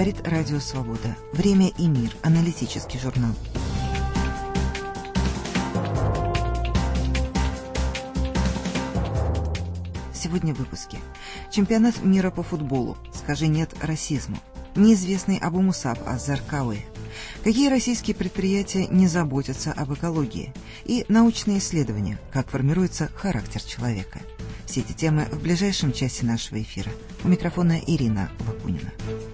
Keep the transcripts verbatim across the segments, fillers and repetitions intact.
Говорит Радио Свобода. Время и мир. Аналитический журнал. Сегодня в выпуске. Чемпионат мира по футболу. Скажи нет расизму. Неизвестный Абу Мусаб Аз-Заркауи. Какие российские предприятия не заботятся об экологии? И научные исследования. Как формируется характер человека. Все эти темы в ближайшем часе нашего эфира. У микрофона Ирина Лапунина.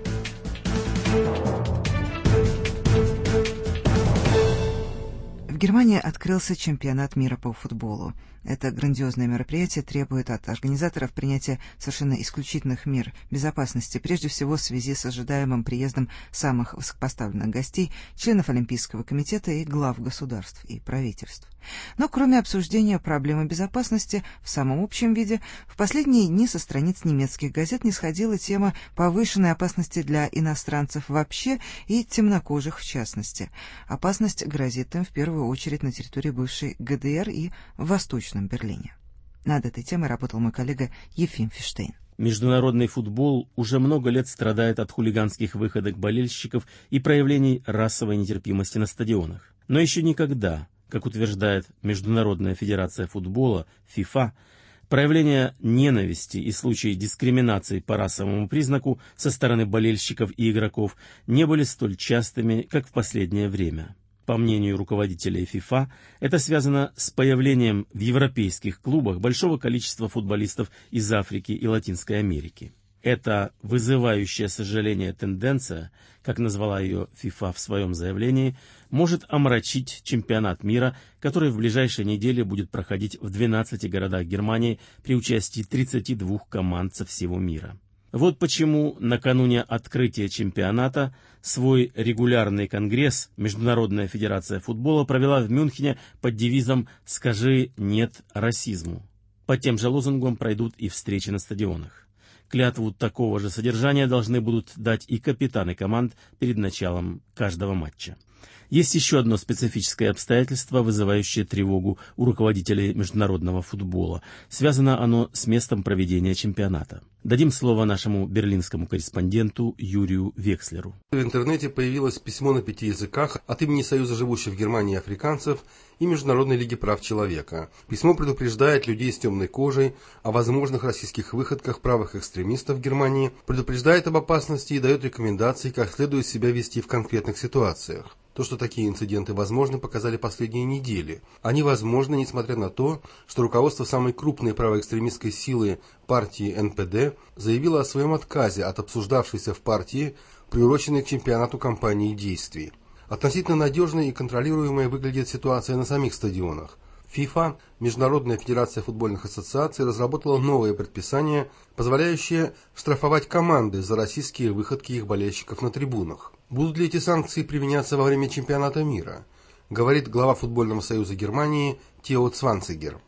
В Германии открылся чемпионат мира по футболу. Это грандиозное мероприятие требует от организаторов принятия совершенно исключительных мер безопасности, прежде всего в связи с ожидаемым приездом самых высокопоставленных гостей, членов Олимпийского комитета и глав государств и правительств. Но кроме обсуждения проблемы безопасности в самом общем виде, в последние дни со страниц немецких газет не сходила тема повышенной опасности для иностранцев вообще и темнокожих в частности. Опасность грозит им в первую очередь на территории бывшей ГДР и в Восточном Берлине. Над этой темой работал мой коллега Ефим Фиштейн. Международный футбол уже много лет страдает от хулиганских выходок болельщиков и проявлений расовой нетерпимости на стадионах. Но еще никогда, как утверждает Международная федерация футбола, ФИФА, проявления ненависти и случаи дискриминации по расовому признаку со стороны болельщиков и игроков не были столь частыми, как в последнее время. По мнению руководителей ФИФА, это связано с появлением в европейских клубах большого количества футболистов из Африки и Латинской Америки. Эта вызывающая сожаление тенденция, как назвала ее ФИФА в своем заявлении, может омрачить чемпионат мира, который в ближайшие недели будет проходить в двенадцати городах Германии при участии тридцати двух команд со всего мира. Вот почему накануне открытия чемпионата свой регулярный конгресс Международная федерация футбола провела в Мюнхене под девизом «Скажи нет расизму». Под тем же лозунгом пройдут и встречи на стадионах. Клятву такого же содержания должны будут дать и капитаны команд перед началом каждого матча. Есть еще одно специфическое обстоятельство, вызывающее тревогу у руководителей международного футбола. Связано оно с местом проведения чемпионата. Дадим слово нашему берлинскому корреспонденту Юрию Векслеру. В интернете появилось письмо на пяти языках от имени Союза живущих в Германии африканцев и Международной лиги прав человека. Письмо предупреждает людей с темной кожей о возможных российских выходках правых экстремистов в Германии, предупреждает об опасности и дает рекомендации, как следует себя вести в конкретных ситуациях. То, что такие инциденты возможны, показали последние недели. Они возможны, несмотря на то, что руководство самой крупной правоэкстремистской силы партии эн пэ дэ заявило о своем отказе от обсуждавшейся в партии, приуроченной к чемпионату кампании действий. Относительно надежной и контролируемой выглядит ситуация на самих стадионах. ФИФА, Международная федерация футбольных ассоциаций, разработала новое предписание, позволяющее штрафовать команды за российские выходки их болельщиков на трибунах. Будут ли эти санкции применяться во время чемпионата мира, говорит глава футбольного союза Германии Тео Цванцигер.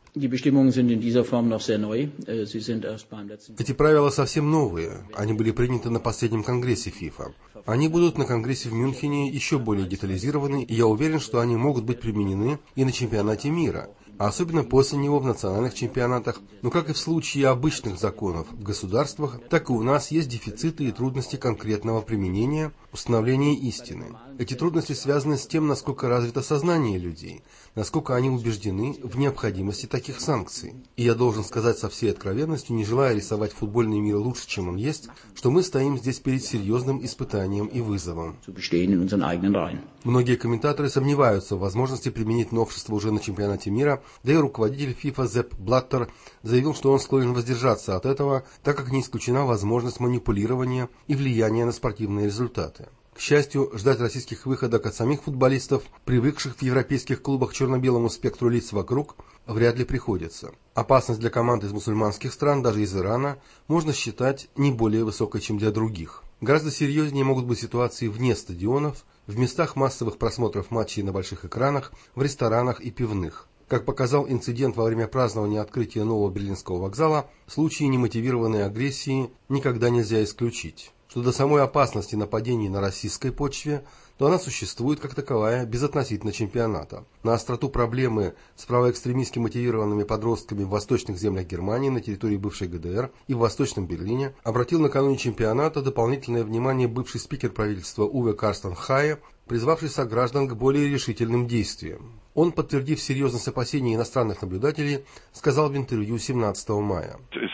Эти правила совсем новые, они были приняты на последнем конгрессе ФИФА. Они будут на конгрессе в Мюнхене еще более детализированы, и я уверен, что они могут быть применены и на чемпионате мира, а особенно после него в национальных чемпионатах. Но как и в случае обычных законов в государствах, так и у нас есть дефициты и трудности конкретного применения, установления истины. Эти трудности связаны с тем, насколько развито сознание людей, насколько они убеждены в необходимости таких санкций. И я должен сказать со всей откровенностью, не желая рисовать футбольный мир лучше, чем он есть, что мы стоим здесь перед серьезным испытанием и вызовом. Многие комментаторы сомневаются в возможности применить новшество уже на чемпионате мира, да и руководитель ФИФА Зепп Блаттер заявил, что он склонен воздержаться от этого, так как не исключена возможность манипулирования и влияния на спортивные результаты. К счастью, ждать российских выходок от самих футболистов, привыкших в европейских клубах к черно-белому спектру лиц вокруг, вряд ли приходится. Опасность для команд из мусульманских стран, даже из Ирана, можно считать не более высокой, чем для других. Гораздо серьезнее могут быть ситуации вне стадионов, в местах массовых просмотров матчей на больших экранах, в ресторанах и пивных. Как показал инцидент во время празднования открытия нового берлинского вокзала, случаи немотивированной агрессии никогда нельзя исключить. что до самой опасности нападений на российской почве, то она существует как таковая безотносительно чемпионата. На остроту проблемы с правоэкстремистски мотивированными подростками в восточных землях Германии на территории бывшей ГДР и в Восточном Берлине обратил накануне чемпионата дополнительное внимание бывший спикер правительства Уве Карстен Хае, призвавший сограждан к более решительным действиям. Он, подтвердив серьезность опасений иностранных наблюдателей, сказал в интервью семнадцатого мая.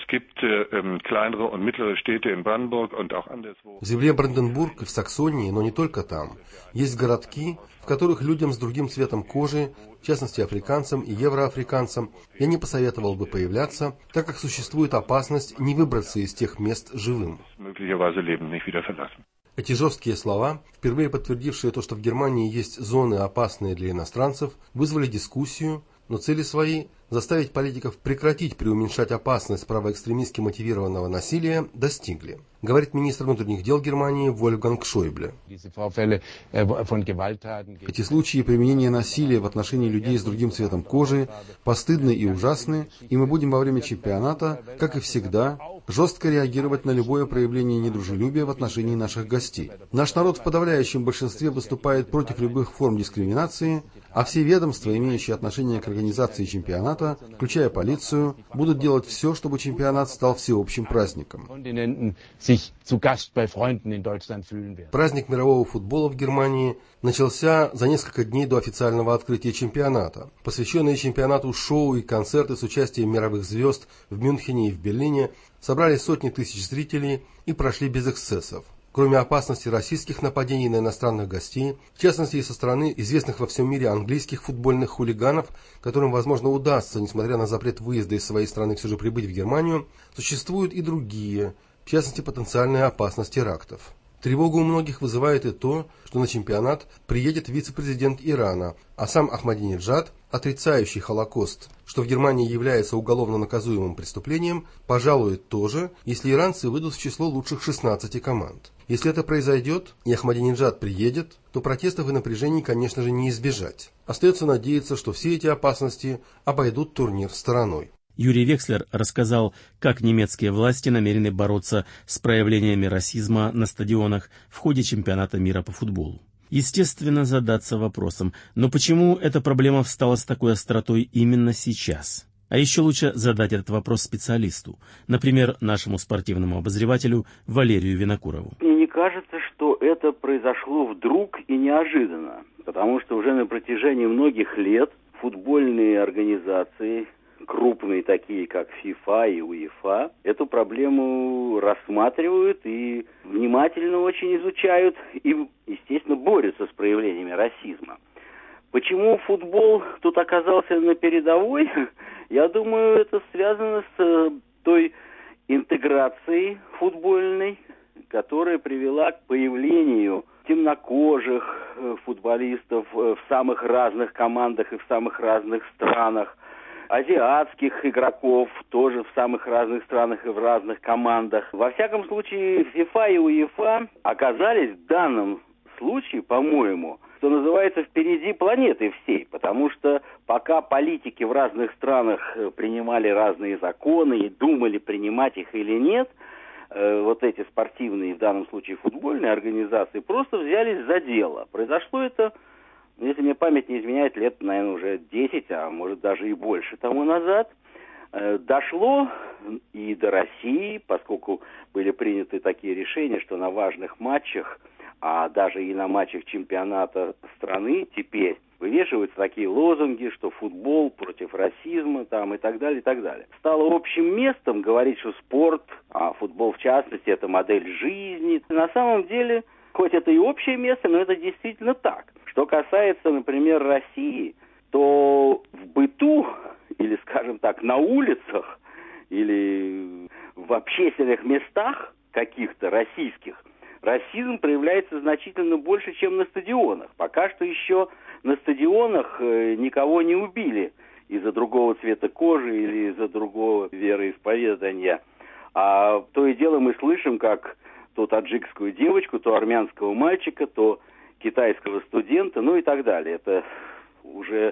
В земле Бранденбург и в Саксонии, но не только там, есть городки, в которых людям с другим цветом кожи, в частности африканцам и евроафриканцам, я не посоветовал бы появляться, так как существует опасность не выбраться из тех мест живым. Эти жесткие слова, впервые подтвердившие то, что в Германии есть зоны, опасные для иностранцев, вызвали дискуссию, но цели свои – заставить политиков прекратить преуменьшать опасность правоэкстремистски мотивированного насилия – достигли, говорит министр внутренних дел Германии Вольфганг Шойбле. Эти случаи применения насилия в отношении людей с другим цветом кожи постыдны и ужасны, и мы будем во время чемпионата, как и всегда, жестко реагировать на любое проявление недружелюбия в отношении наших гостей. Наш народ в подавляющем большинстве выступает против любых форм дискриминации, а все ведомства, имеющие отношение к организации чемпионата, включая полицию, будут делать все, чтобы чемпионат стал всеобщим праздником. Праздник мирового футбола в Германии начался за несколько дней до официального открытия чемпионата. Посвященные чемпионату шоу и концерты с участием мировых звезд в Мюнхене и в Берлине собрали сотни тысяч зрителей и прошли без эксцессов. Кроме опасности российских нападений на иностранных гостей, в частности и со стороны известных во всем мире английских футбольных хулиганов, которым, возможно, удастся, несмотря на запрет выезда из своей страны, все же прибыть в Германию, существуют и другие, в частности потенциальная опасность терактов. Тревогу у многих вызывает и то, что на чемпионат приедет вице-президент Ирана, а сам Ахмадинеджад, отрицающий Холокост, что в Германии является уголовно наказуемым преступлением, пожалует тоже, если иранцы выйдут в число лучших шестнадцати команд. Если это произойдет, и Ахмадинеджад приедет, то протестов и напряжений, конечно же, не избежать. Остается надеяться, что все эти опасности обойдут турнир стороной. Юрий Векслер рассказал, как немецкие власти намерены бороться с проявлениями расизма на стадионах в ходе чемпионата мира по футболу. Естественно, задаться вопросом, но почему эта проблема встала с такой остротой именно сейчас? А еще лучше задать этот вопрос специалисту, например, нашему спортивному обозревателю Валерию Винокурову. Мне не кажется, что это произошло вдруг и неожиданно, потому что уже на протяжении многих лет футбольные организации, крупные такие, как ФИФА и УЕФА, эту проблему рассматривают и внимательно очень изучают и, естественно, борются с проявлениями расизма. Почему футбол тут оказался на передовой? Я думаю, это связано с той интеграцией футбольной, которая привела к появлению темнокожих футболистов в самых разных командах и в самых разных странах, азиатских игроков тоже в самых разных странах и в разных командах. Во всяком случае, ФИФА и УЕФА оказались в данном случае, по-моему, что называется, впереди планеты всей, потому что пока политики в разных странах принимали разные законы и думали, принимать их или нет, э, вот эти спортивные, в данном случае футбольные организации, просто взялись за дело. Произошло это, если мне память не изменяет, лет, наверное, уже десять, а может даже и больше тому назад. Э, дошло и до России, поскольку были приняты такие решения, что на важных матчах, а даже и на матчах чемпионата страны теперь вывешиваются такие лозунги, что футбол против расизма там, и так далее, и так далее. Стало общим местом говорить, что спорт, а футбол в частности, это модель жизни. На самом деле, хоть это и общее место, но это действительно так. Что касается, например, России, то в быту, или, скажем так, на улицах, или в общественных местах каких-то российских, расизм проявляется значительно больше, чем на стадионах. Пока что еще на стадионах никого не убили из-за другого цвета кожи или из-за другого вероисповедания. А то и дело мы слышим, как то таджикскую девочку, то армянского мальчика, то китайского студента, ну и так далее. Это уже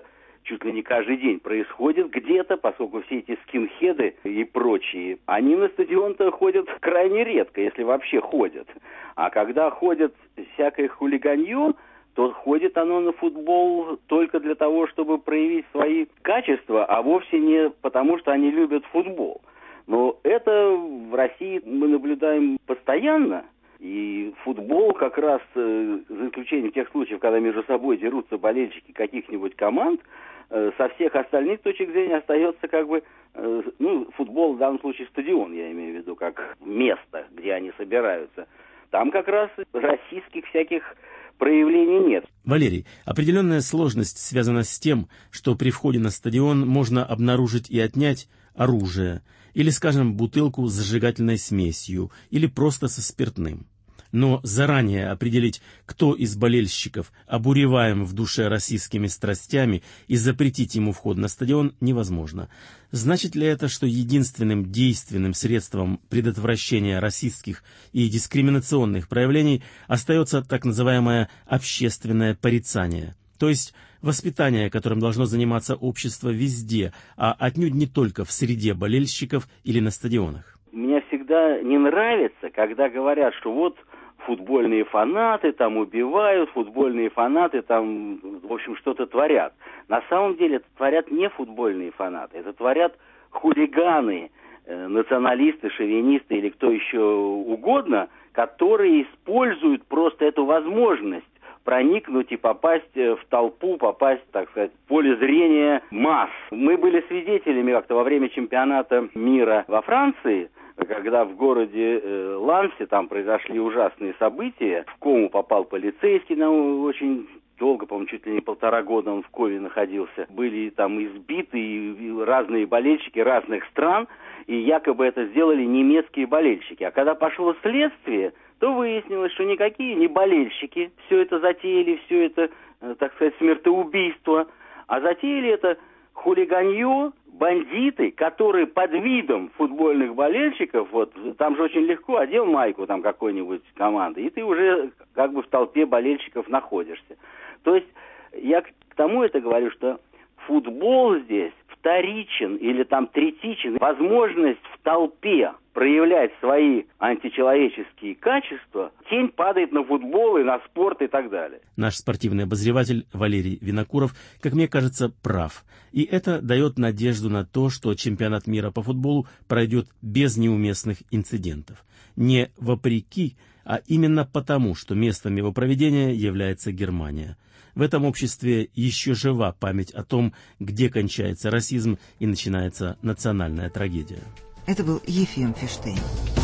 чуть ли не каждый день происходит где-то, поскольку все эти скинхеды и прочие, они на стадион-то ходят крайне редко, если вообще ходят. А когда ходят всякое хулиганье, то ходит оно на футбол только для того, чтобы проявить свои качества, а вовсе не потому, что они любят футбол. Но это в России мы наблюдаем постоянно. И футбол как раз, э, за исключением тех случаев, когда между собой дерутся болельщики каких-нибудь команд, э, со всех остальных точек зрения остается как бы, э, ну, футбол в данном случае стадион, я имею в виду, как место, где они собираются. Там как раз российских всяких проявлений нет. Валерий, определенная сложность связана с тем, что при входе на стадион можно обнаружить и отнять оружие, или, скажем, бутылку с зажигательной смесью, или просто со спиртным. Но заранее определить, кто из болельщиков обуреваем в душе российскими страстями, и запретить ему вход на стадион невозможно. Значит ли это, что единственным действенным средством предотвращения расистских и дискриминационных проявлений остается так называемое общественное порицание, то есть воспитание, которым должно заниматься общество везде, а отнюдь не только в среде болельщиков или на стадионах? Мне всегда не нравится, когда говорят, что вот футбольные фанаты там убивают, футбольные фанаты там, в общем, что-то творят. На самом деле это творят не футбольные фанаты, это творят хулиганы, э, националисты, шовинисты или кто еще угодно, которые используют просто эту возможность проникнуть и попасть в толпу, попасть, так сказать, в поле зрения масс. Мы были свидетелями как-то во время чемпионата мира во Франции, когда в городе э, Лансе там произошли ужасные события. В кому попал полицейский, на очень долго, по-моему, чуть ли не полтора года он в коме находился. Были там избиты и разные болельщики разных стран, и якобы это сделали немецкие болельщики. А когда пошло следствие, то выяснилось, что никакие не болельщики все это затеяли, все это, э, так сказать, смертоубийство, а затеяли это хулиганье, бандиты, которые под видом футбольных болельщиков, вот, там же очень легко одел майку там какой-нибудь команды, и ты уже как бы в толпе болельщиков находишься. То есть я к тому это говорю, что футбол здесь вторичен или там третичен. Возможность в толпе проявлять свои античеловеческие качества, тень падает на футбол и на спорт и так далее. Наш спортивный обозреватель Валерий Винокуров, как мне кажется, прав. И это дает надежду на то, что чемпионат мира по футболу пройдет без неуместных инцидентов. Не вопреки, а именно потому, что местом его проведения является Германия. В этом обществе еще жива память о том, где кончается расизм и начинается национальная трагедия. Это был Ефим Фиштейн.